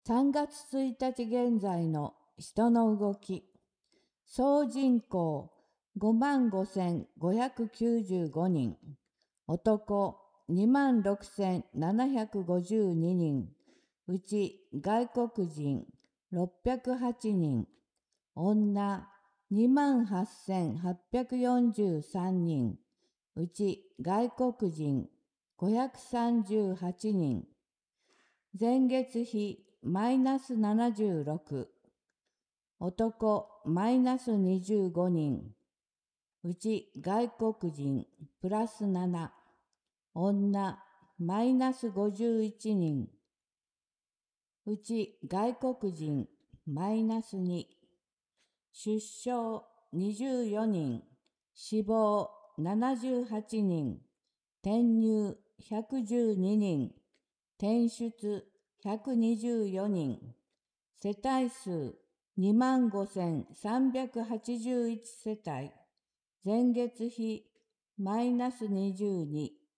3月1日現在の人の動き。総人口55,595人。男26,752人。うち外国人608人。女28,843人。うち外国人538人。前月比マイナス76。男マイナス25人。うち外国人プラス7。女マイナス51人。うち外国人マイナス2。出生24人。死亡78人。転入112人。転出124人。世帯数25,381世帯。前月比マイナス22。